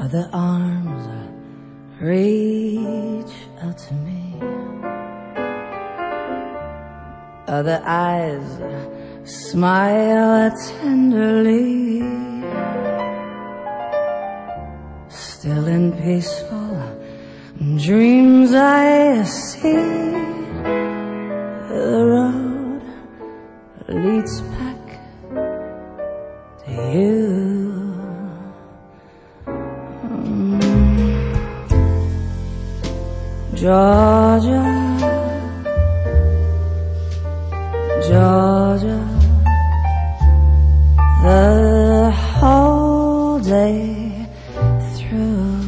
Other arms reach out to me. Other eyes smile tenderly. Still in peaceful dreams I see the road leads back to you. Georgia, Georgia, the whole day through,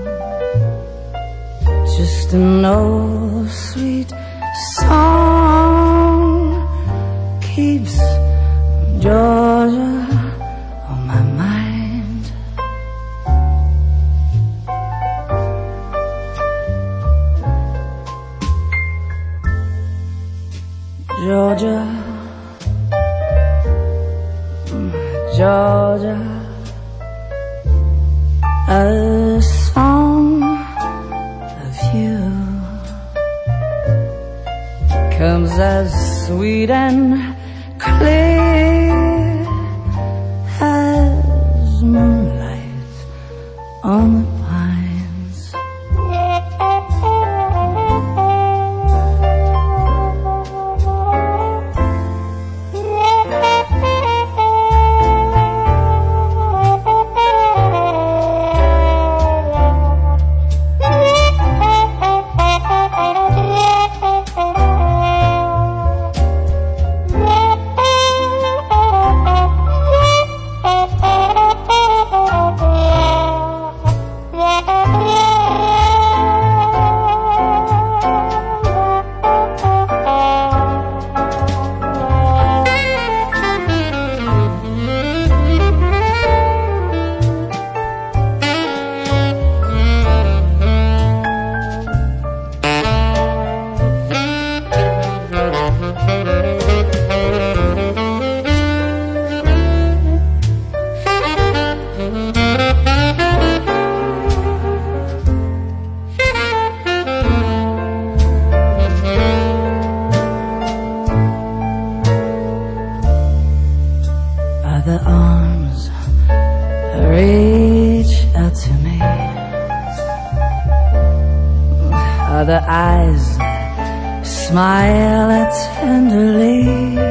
just an old sweet song keeps Georgia on my mind. Georgia, Georgia, a song of you comes as sweet and clear as moonlight on the pines. Other arms reach out to me. Other eyes smile tenderly.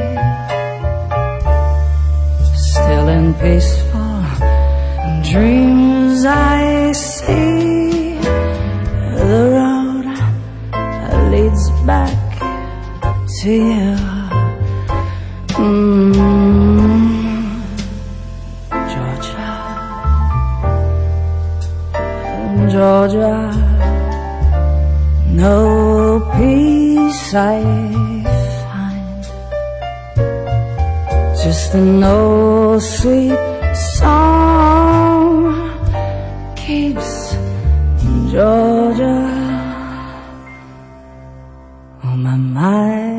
Still in peaceful dreams I see the road leads back to you. Georgia, no peace I find, just an old sweet song keeps Georgia on my mind.